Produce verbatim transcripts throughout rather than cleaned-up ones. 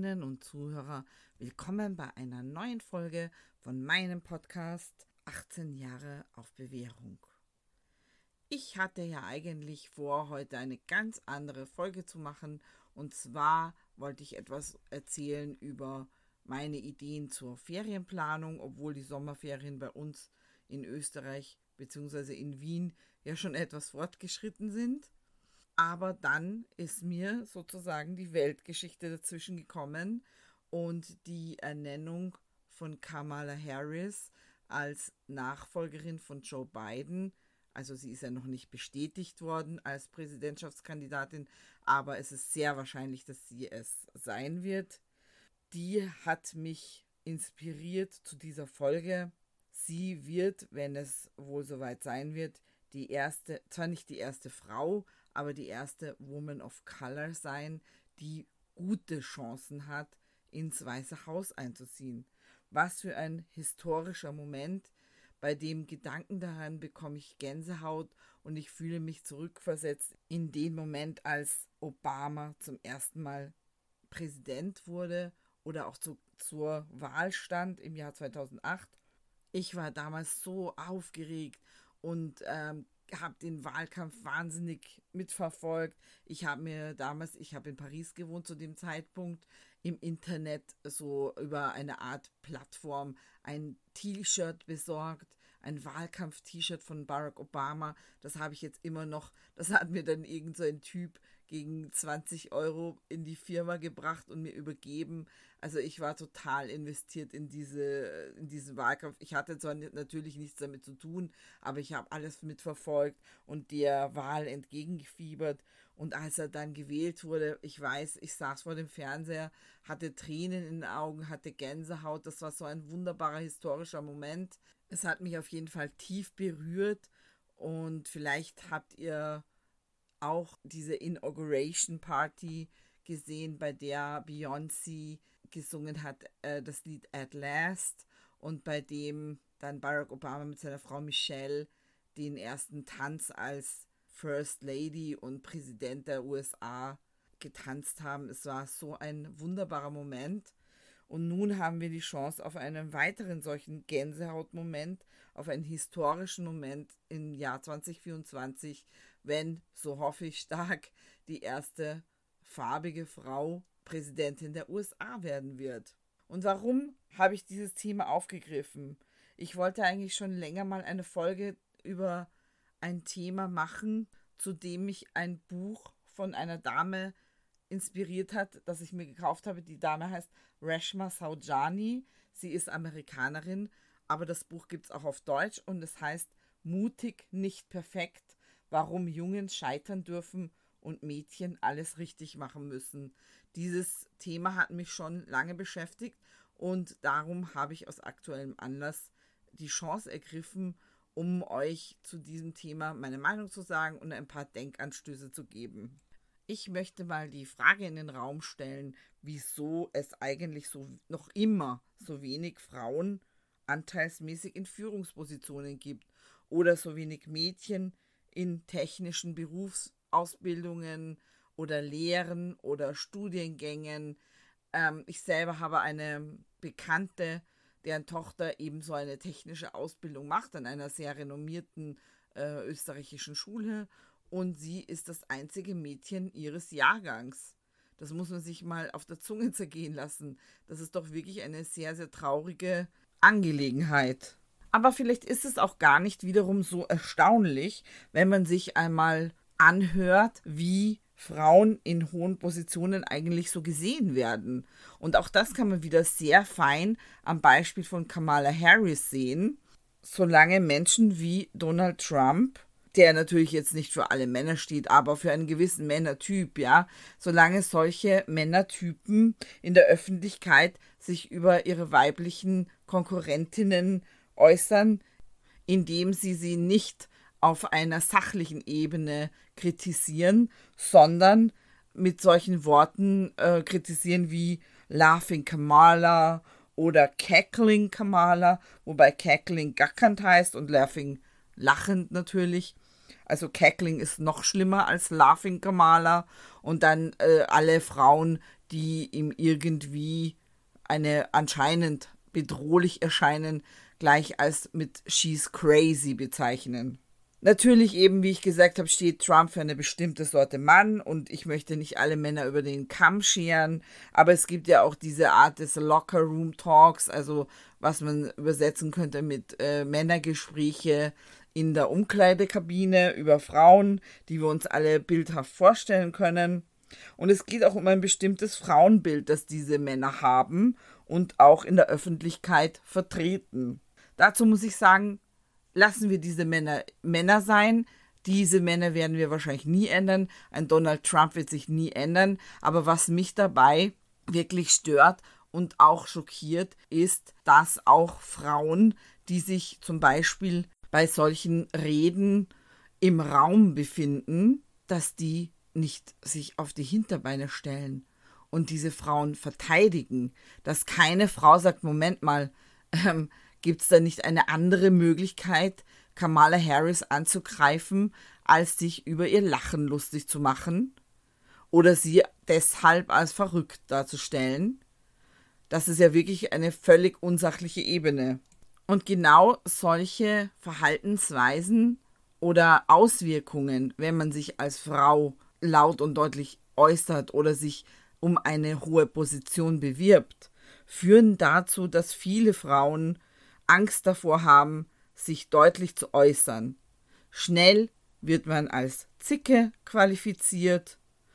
Zuhörerinnen und Zuhörer, willkommen bei einer neuen Folge von meinem Podcast achtzehn Jahre auf Bewährung. Ich hatte ja eigentlich vor, heute eine ganz andere Folge zu machen, und zwar wollte ich etwas erzählen über meine Ideen zur Ferienplanung, obwohl die Sommerferien bei uns in Österreich bzw. in Wien ja schon etwas fortgeschritten sind. Aber dann ist mir sozusagen die Weltgeschichte dazwischen gekommen und die Ernennung von Kamala Harris als Nachfolgerin von Joe Biden. Also sie ist ja noch nicht bestätigt worden als Präsidentschaftskandidatin, aber es ist sehr wahrscheinlich, dass sie es sein wird. Die hat mich inspiriert zu dieser Folge. Sie wird, wenn es wohl soweit sein wird, die erste, zwar nicht die erste Frau, aber die erste Woman of Color sein, die gute Chancen hat, ins Weiße Haus einzuziehen. Was für ein historischer Moment. Bei dem Gedanken daran bekomme ich Gänsehaut und ich fühle mich zurückversetzt in den Moment, als Obama zum ersten Mal Präsident wurde oder auch zu, zur Wahl stand im Jahr zweitausendacht. Ich war damals so aufgeregt und ähm, habe den Wahlkampf wahnsinnig mitverfolgt. Ich habe mir damals, ich habe in Paris gewohnt zu dem Zeitpunkt, im Internet so über eine Art Plattform ein T-Shirt besorgt, ein Wahlkampf-T-Shirt von Barack Obama. Das habe ich jetzt immer noch, das hat mir dann irgend so ein Typ gegen zwanzig Euro in die Firma gebracht und mir übergeben. Also ich war total investiert in diese, in diesen Wahlkampf. Ich hatte zwar natürlich nichts damit zu tun, aber ich habe alles mitverfolgt und der Wahl entgegengefiebert. Und als er dann gewählt wurde, ich weiß, ich saß vor dem Fernseher, hatte Tränen in den Augen, hatte Gänsehaut. Das war so ein wunderbarer historischer Moment. Es hat mich auf jeden Fall tief berührt und vielleicht habt ihr auch diese Inauguration Party gesehen, bei der Beyoncé gesungen hat, äh, das Lied At Last, und bei dem dann Barack Obama mit seiner Frau Michelle den ersten Tanz als First Lady und Präsident der U S A getanzt haben. Es war so ein wunderbarer Moment. Und nun haben wir die Chance auf einen weiteren solchen Gänsehautmoment, auf einen historischen Moment im Jahr zwanzig vierundzwanzig, wenn, so hoffe ich stark, die erste farbige Frau Präsidentin der U S A werden wird. Und warum habe ich dieses Thema aufgegriffen? Ich wollte eigentlich schon länger mal eine Folge über ein Thema machen, zu dem mich ein Buch von einer Dame inspiriert hat, das ich mir gekauft habe. Die Dame heißt Reshma Saujani. Sie ist Amerikanerin, aber das Buch gibt es auch auf Deutsch und es heißt Mutig, nicht perfekt, warum Jungen scheitern dürfen und Mädchen alles richtig machen müssen. Dieses Thema hat mich schon lange beschäftigt und darum habe ich aus aktuellem Anlass die Chance ergriffen, um euch zu diesem Thema meine Meinung zu sagen und ein paar Denkanstöße zu geben. Ich möchte mal die Frage in den Raum stellen, wieso es eigentlich so noch immer so wenig Frauen anteilsmäßig in Führungspositionen gibt oder so wenig Mädchen in technischen Berufsausbildungen oder Lehren oder Studiengängen. Ähm, ich selber habe eine Bekannte, deren Tochter eben so eine technische Ausbildung macht an einer sehr renommierten äh, österreichischen Schule. Und sie ist das einzige Mädchen ihres Jahrgangs. Das muss man sich mal auf der Zunge zergehen lassen. Das ist doch wirklich eine sehr, sehr traurige Angelegenheit. Aber vielleicht ist es auch gar nicht wiederum so erstaunlich, wenn man sich einmal anhört, wie Frauen in hohen Positionen eigentlich so gesehen werden. Und auch das kann man wieder sehr fein am Beispiel von Kamala Harris sehen. Solange Menschen wie Donald Trump, der natürlich jetzt nicht für alle Männer steht, aber für einen gewissen Männertyp, ja, solange solche Männertypen in der Öffentlichkeit sich über ihre weiblichen Konkurrentinnen äußern, indem sie sie nicht auf einer sachlichen Ebene kritisieren, sondern mit solchen Worten äh, kritisieren wie Laughing Kamala oder Cackling Kamala, wobei Cackling gackend heißt und Laughing lachend natürlich. Also Cackling ist noch schlimmer als Laughing Kamala. Und dann äh, alle Frauen, die ihm irgendwie eine anscheinend bedrohlich erscheinen, gleich als mit "she's crazy" bezeichnen. Natürlich eben, wie ich gesagt habe, steht Trump für eine bestimmte Sorte Mann und ich möchte nicht alle Männer über den Kamm scheren, aber es gibt ja auch diese Art des Locker Room Talks, also was man übersetzen könnte mit äh, Männergespräche in der Umkleidekabine über Frauen, die wir uns alle bildhaft vorstellen können. Und es geht auch um ein bestimmtes Frauenbild, das diese Männer haben und auch in der Öffentlichkeit vertreten. Dazu muss ich sagen, lassen wir diese Männer Männer sein. Diese Männer werden wir wahrscheinlich nie ändern. Ein Donald Trump wird sich nie ändern. Aber was mich dabei wirklich stört und auch schockiert, ist, dass auch Frauen, die sich zum Beispiel bei solchen Reden im Raum befinden, dass die nicht sich auf die Hinterbeine stellen und diese Frauen verteidigen. Dass keine Frau sagt, Moment mal, ähm, gibt es da nicht eine andere Möglichkeit, Kamala Harris anzugreifen, als sich über ihr Lachen lustig zu machen oder sie deshalb als verrückt darzustellen? Das ist ja wirklich eine völlig unsachliche Ebene. Und genau solche Verhaltensweisen oder Auswirkungen, wenn man sich als Frau laut und deutlich äußert oder sich um eine hohe Position bewirbt, führen dazu, dass viele Frauen Angst davor haben, sich deutlich zu äußern. Schnell wird man als Zicke qualifiziert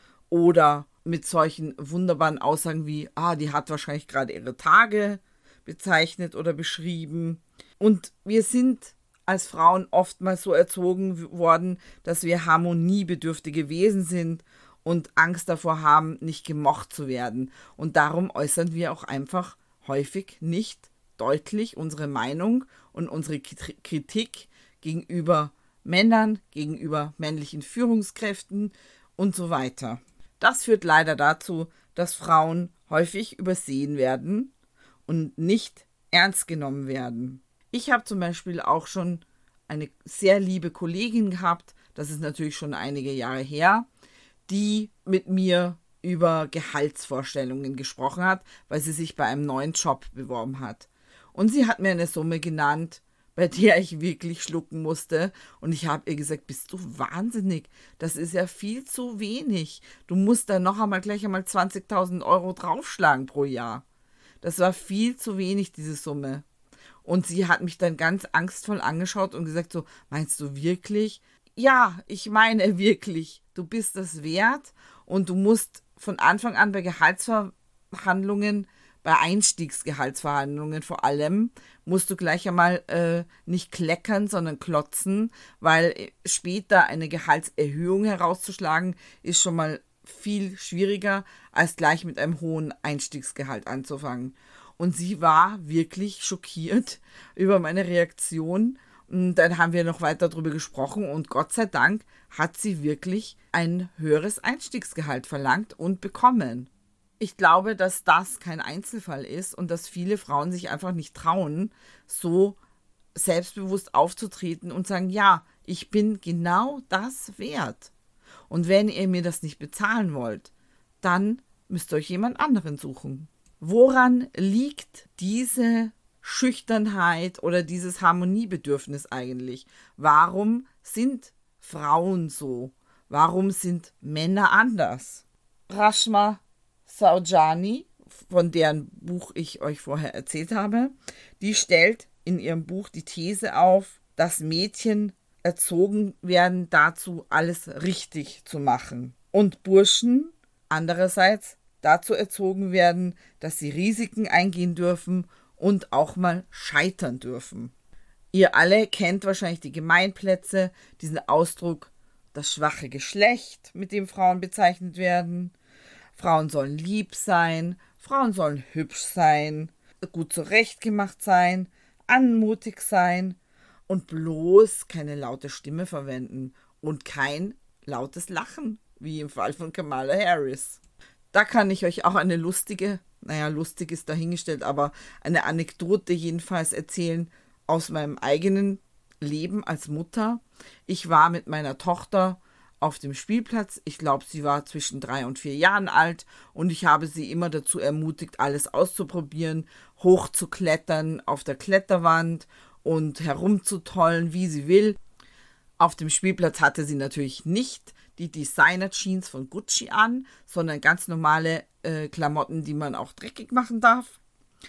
oder mit solchen wunderbaren Aussagen wie, ah, die hat wahrscheinlich gerade ihre Tage bezeichnet oder beschrieben. Und wir sind als Frauen oftmals so erzogen worden, dass wir harmoniebedürftige Wesen sind und Angst davor haben, nicht gemocht zu werden. Und darum äußern wir auch einfach häufig nicht deutlich unsere Meinung und unsere Kritik gegenüber Männern, gegenüber männlichen Führungskräften und so weiter. Das führt leider dazu, dass Frauen häufig übersehen werden und nicht ernst genommen werden. Ich habe zum Beispiel auch schon eine sehr liebe Kollegin gehabt, das ist natürlich schon einige Jahre her, die mit mir über Gehaltsvorstellungen gesprochen hat, weil sie sich bei einem neuen Job beworben hat. Und sie hat mir eine Summe genannt, bei der ich wirklich schlucken musste. Und ich habe ihr gesagt, bist du wahnsinnig? Das ist ja viel zu wenig. Du musst da noch einmal gleich einmal zwanzigtausend Euro draufschlagen pro Jahr. Das war viel zu wenig, diese Summe. Und sie hat mich dann ganz angstvoll angeschaut und gesagt so, meinst du wirklich? Ja, ich meine wirklich. Du bist das wert und du musst von Anfang an bei Gehaltsverhandlungen, bei Einstiegsgehaltsverhandlungen vor allem, musst du gleich einmal äh, nicht kleckern, sondern klotzen, weil später eine Gehaltserhöhung herauszuschlagen, ist schon mal viel schwieriger, als gleich mit einem hohen Einstiegsgehalt anzufangen. Und sie war wirklich schockiert über meine Reaktion. Und dann haben wir noch weiter darüber gesprochen und Gott sei Dank hat sie wirklich ein höheres Einstiegsgehalt verlangt und bekommen. Ich glaube, dass das kein Einzelfall ist und dass viele Frauen sich einfach nicht trauen, so selbstbewusst aufzutreten und sagen, ja, ich bin genau das wert. Und wenn ihr mir das nicht bezahlen wollt, dann müsst ihr euch jemand anderen suchen. Woran liegt diese Schüchternheit oder dieses Harmoniebedürfnis eigentlich? Warum sind Frauen so? Warum sind Männer anders? Rashma Saujani, von deren Buch ich euch vorher erzählt habe, die stellt in ihrem Buch die These auf, dass Mädchen erzogen werden dazu, alles richtig zu machen. Und Burschen andererseits dazu erzogen werden, dass sie Risiken eingehen dürfen und auch mal scheitern dürfen. Ihr alle kennt wahrscheinlich die Gemeinplätze, diesen Ausdruck, das schwache Geschlecht, mit dem Frauen bezeichnet werden. Frauen sollen lieb sein, Frauen sollen hübsch sein, gut zurechtgemacht sein, anmutig sein und bloß keine laute Stimme verwenden und kein lautes Lachen, wie im Fall von Kamala Harris. Da kann ich euch auch eine lustige, naja, lustig ist dahingestellt, aber eine Anekdote jedenfalls erzählen aus meinem eigenen Leben als Mutter. Ich war mit meiner Tochter auf dem Spielplatz. Ich glaube, sie war zwischen drei und vier Jahren alt und ich habe sie immer dazu ermutigt, alles auszuprobieren, hochzuklettern auf der Kletterwand und herumzutollen, wie sie will. Auf dem Spielplatz hatte sie natürlich nicht die Designer-Jeans von Gucci an, sondern ganz normale äh, Klamotten, die man auch dreckig machen darf.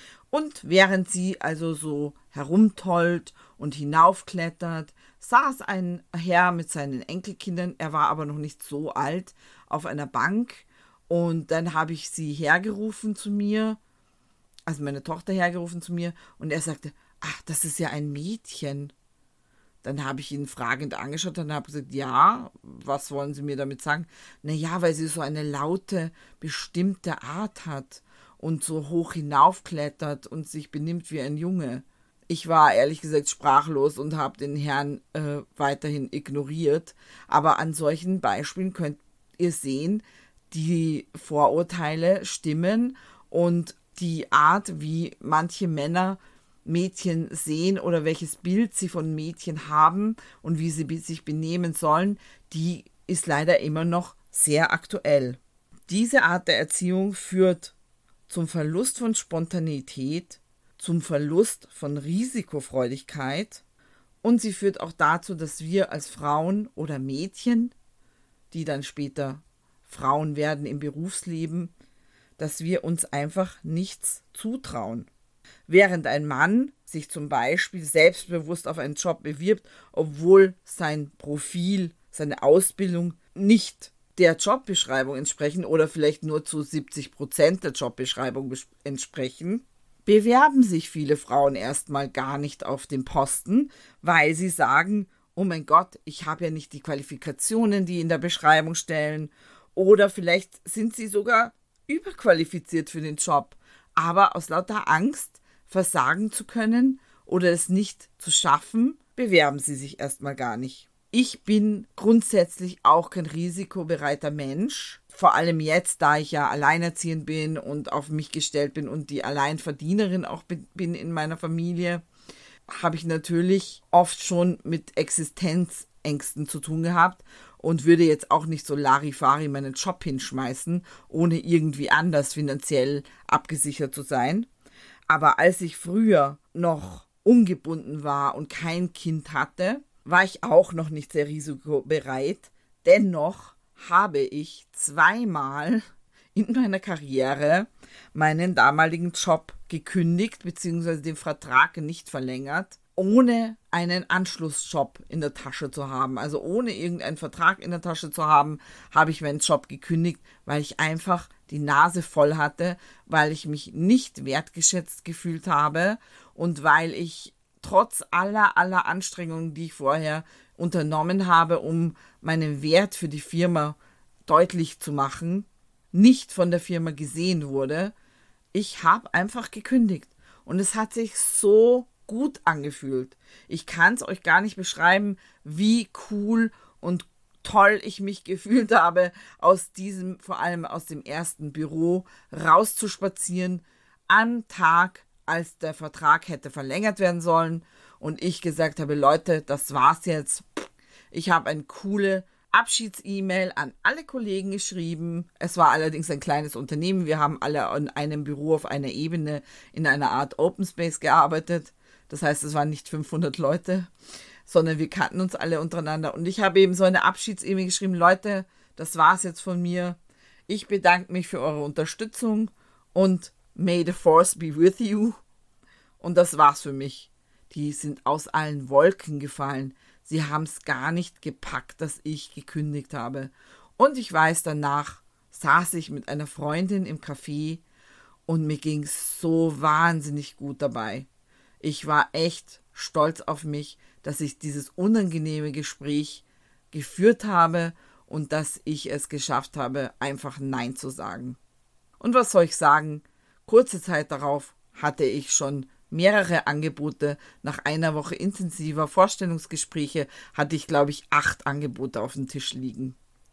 Und während sie also so herumtollt und hinaufklettert, saß ein Herr mit seinen Enkelkindern, er war aber noch nicht so alt, auf einer Bank. Und dann habe ich sie hergerufen zu mir, also meine Tochter hergerufen zu mir, und er sagte, ach, das ist ja ein Mädchen. Dann habe ich ihn fragend angeschaut und habe gesagt, ja, was wollen Sie mir damit sagen? Naja, weil sie so eine laute, bestimmte Art hat und so hoch hinaufklettert und sich benimmt wie ein Junge. Ich war ehrlich gesagt sprachlos und habe den Herrn äh, weiterhin ignoriert. Aber an solchen Beispielen könnt ihr sehen, die Vorurteile stimmen und die Art, wie manche Männer Mädchen sehen oder welches Bild sie von Mädchen haben und wie sie sich benehmen sollen, die ist leider immer noch sehr aktuell. Diese Art der Erziehung führt zum Verlust von Spontanität, zum Verlust von Risikofreudigkeit und sie führt auch dazu, dass wir als Frauen oder Mädchen, die dann später Frauen werden im Berufsleben, dass wir uns einfach nichts zutrauen. Während ein Mann sich zum Beispiel selbstbewusst auf einen Job bewirbt, obwohl sein Profil, seine Ausbildung nicht der Jobbeschreibung entsprechen oder vielleicht nur zu siebzig Prozent der Jobbeschreibung entsprechen, bewerben sich viele Frauen erstmal gar nicht auf den Posten, weil sie sagen, oh mein Gott, ich habe ja nicht die Qualifikationen, die in der Beschreibung stellen, oder vielleicht sind sie sogar überqualifiziert für den Job, aber aus lauter Angst, versagen zu können oder es nicht zu schaffen, bewerben sie sich erstmal gar nicht. Ich bin grundsätzlich auch kein risikobereiter Mensch, vor allem jetzt, da ich ja alleinerziehend bin und auf mich gestellt bin und die Alleinverdienerin auch bin in meiner Familie, habe ich natürlich oft schon mit Existenzängsten zu tun gehabt und würde jetzt auch nicht so Larifari meinen Job hinschmeißen, ohne irgendwie anders finanziell abgesichert zu sein. Aber als ich früher noch ungebunden war und kein Kind hatte, war ich auch noch nicht sehr risikobereit. Dennoch habe ich zweimal in meiner Karriere meinen damaligen Job gekündigt bzw. den Vertrag nicht verlängert, ohne einen Anschlussjob in der Tasche zu haben. Also ohne irgendeinen Vertrag in der Tasche zu haben, habe ich meinen Job gekündigt, weil ich einfach die Nase voll hatte, weil ich mich nicht wertgeschätzt gefühlt habe und weil ich trotz aller, aller Anstrengungen, die ich vorher unternommen habe, um meinen Wert für die Firma deutlich zu machen, nicht von der Firma gesehen wurde. Ich habe einfach gekündigt und es hat sich so gut angefühlt. Ich kann es euch gar nicht beschreiben, wie cool und toll ich mich gefühlt habe, aus diesem, vor allem aus dem ersten Büro rauszuspazieren, am Tag, als der Vertrag hätte verlängert werden sollen und ich gesagt habe, Leute, das war's jetzt. Ich habe eine coole Abschieds-E-Mail an alle Kollegen geschrieben. Es war allerdings ein kleines Unternehmen. Wir haben alle in einem Büro auf einer Ebene in einer Art Open Space gearbeitet. Das heißt, es waren nicht fünfhundert Leute, sondern wir kannten uns alle untereinander. Und ich habe eben so eine Abschieds-E-Mail geschrieben, Leute, das war's jetzt von mir. Ich bedanke mich für eure Unterstützung und may the force be with you. Und das war's für mich. Die sind aus allen Wolken gefallen. Sie haben es gar nicht gepackt, dass ich gekündigt habe. Und ich weiß, danach saß ich mit einer Freundin im Café und mir ging es so wahnsinnig gut dabei. Ich war echt stolz auf mich, dass ich dieses unangenehme Gespräch geführt habe und dass ich es geschafft habe, einfach Nein zu sagen. Und was soll ich sagen? Kurze Zeit darauf hatte ich schon mehrere Angebote. Nach einer Woche intensiver Vorstellungsgespräche hatte ich, glaube ich, acht Angebote auf dem Tisch liegen.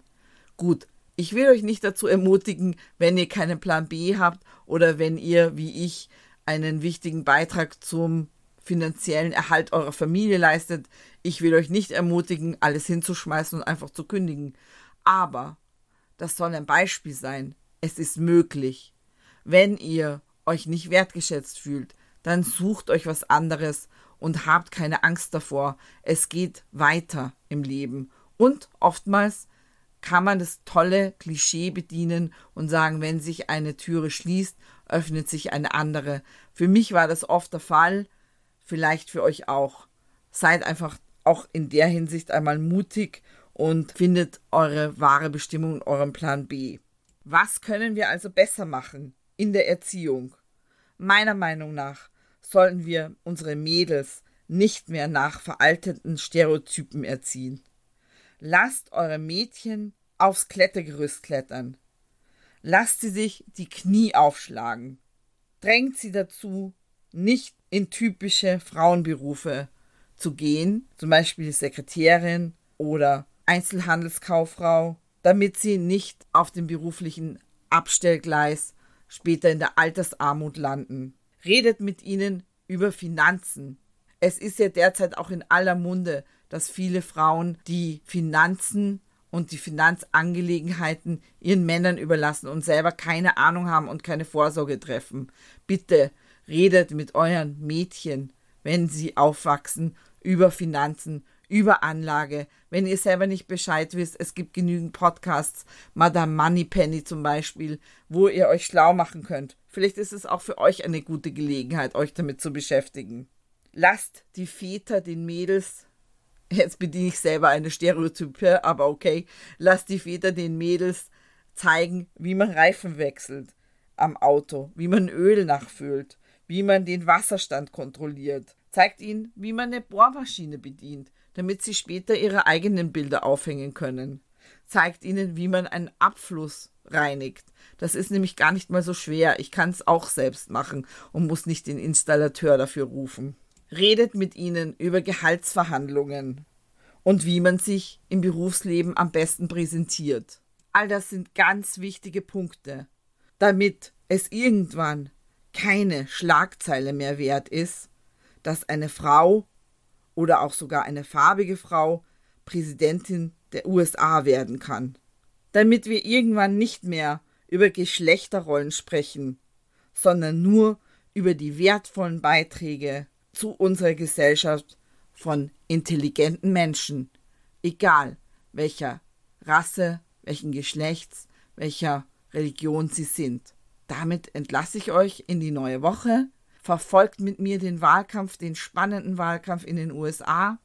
Gut, ich will euch nicht dazu ermutigen, wenn ihr keinen Plan B habt oder wenn ihr, wie ich, einen wichtigen Beitrag zum finanziellen Erhalt eurer Familie leistet. Ich will euch nicht ermutigen, alles hinzuschmeißen und einfach zu kündigen. Aber das soll ein Beispiel sein. Es ist möglich. Wenn ihr euch nicht wertgeschätzt fühlt, dann sucht euch was anderes und habt keine Angst davor. Es geht weiter im Leben. Und oftmals kann man das tolle Klischee bedienen und sagen, wenn sich eine Türe schließt, öffnet sich eine andere. Für mich war das oft der Fall, vielleicht für euch auch. Seid einfach auch in der Hinsicht einmal mutig und findet eure wahre Bestimmung, euren Plan B. Was können wir also besser machen in der Erziehung? Meiner Meinung nach sollten wir unsere Mädels nicht mehr nach veralteten Stereotypen erziehen. Lasst eure Mädchen aufs Klettergerüst klettern. Lasst sie sich die Knie aufschlagen. Drängt sie dazu, nicht in typische Frauenberufe zu gehen, zum Beispiel Sekretärin oder Einzelhandelskauffrau, damit sie nicht auf dem beruflichen Abstellgleis später in der Altersarmut landen. Redet mit ihnen über Finanzen. Es ist ja derzeit auch in aller Munde, dass viele Frauen die Finanzen und die Finanzangelegenheiten ihren Männern überlassen und selber keine Ahnung haben und keine Vorsorge treffen. Bitte redet mit euren Mädchen, wenn sie aufwachsen, über Finanzen, über Anlage. Wenn ihr selber nicht Bescheid wisst, es gibt genügend Podcasts, Madame Moneypenny zum Beispiel, wo ihr euch schlau machen könnt. Vielleicht ist es auch für euch eine gute Gelegenheit, euch damit zu beschäftigen. Lasst die Väter den Mädels, jetzt bediene ich selber eine Stereotype, aber okay, lasst die Väter den Mädels zeigen, wie man Reifen wechselt am Auto, wie man Öl nachfüllt, wie man den Wasserstand kontrolliert. Zeigt ihnen, wie man eine Bohrmaschine bedient, damit sie später ihre eigenen Bilder aufhängen können. Zeigt ihnen, wie man einen Abfluss reinigt. Das ist nämlich gar nicht mal so schwer. Ich kann es auch selbst machen und muss nicht den Installateur dafür rufen. Redet mit ihnen über Gehaltsverhandlungen und wie man sich im Berufsleben am besten präsentiert. All das sind ganz wichtige Punkte, damit es irgendwann keine Schlagzeile mehr wert ist, dass eine Frau oder auch sogar eine farbige Frau Präsidentin der U S A werden kann. Damit wir irgendwann nicht mehr über Geschlechterrollen sprechen, sondern nur über die wertvollen Beiträge zu unserer Gesellschaft von intelligenten Menschen, egal welcher Rasse, welchen Geschlechts, welcher Religion sie sind. Damit entlasse ich euch in die neue Woche. Verfolgt mit mir den Wahlkampf, den spannenden Wahlkampf in den U S A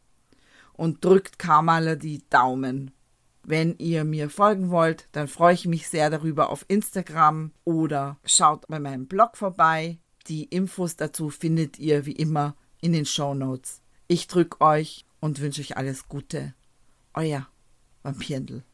und drückt Kamala die Daumen. Wenn ihr mir folgen wollt, dann freue ich mich sehr darüber auf Instagram oder schaut bei meinem Blog vorbei. Die Infos dazu findet ihr wie immer in den Shownotes. Ich drücke euch und wünsche euch alles Gute. Euer Vampirndl.